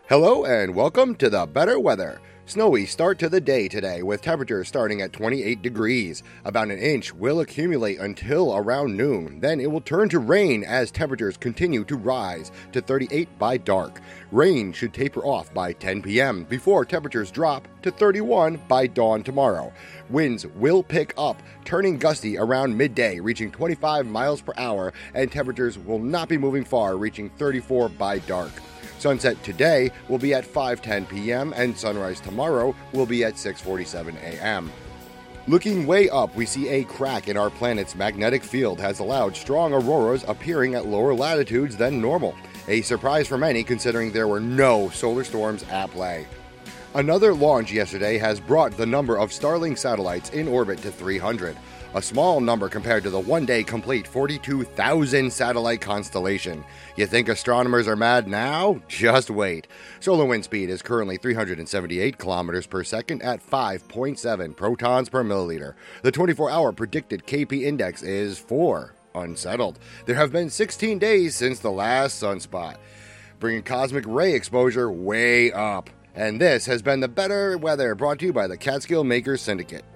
Hello and welcome to the better weather. Snowy start to the day today with temperatures starting at 28 degrees. About an inch will accumulate until around noon. Then it will turn to rain as temperatures continue to rise to 38 by dark. Rain should taper off by 10 p.m. before temperatures drop to 31 by dawn tomorrow. Winds will pick up, turning gusty around midday, reaching 25 miles per hour, and temperatures will not be moving far, reaching 34 by dark. Sunset today will be at 5:10 p.m. and sunrise tomorrow will be at 6:47 a.m. Looking way up, we see a crack in our planet's magnetic field has allowed strong auroras appearing at lower latitudes than normal. A surprise for many considering there were no solar storms at play. Another launch yesterday has brought the number of Starlink satellites in orbit to 300. A small number compared to the one-day complete 42,000 satellite constellation. You think astronomers are mad now? Just wait. Solar wind speed is currently 378 kilometers per second at 5.7 protons per milliliter. The 24-hour predicted KP index is 4. Unsettled. There have been 16 days since the last sunspot, bringing cosmic ray exposure way up. And this has been the Better Weather brought to you by the Catskill Makers Syndicate.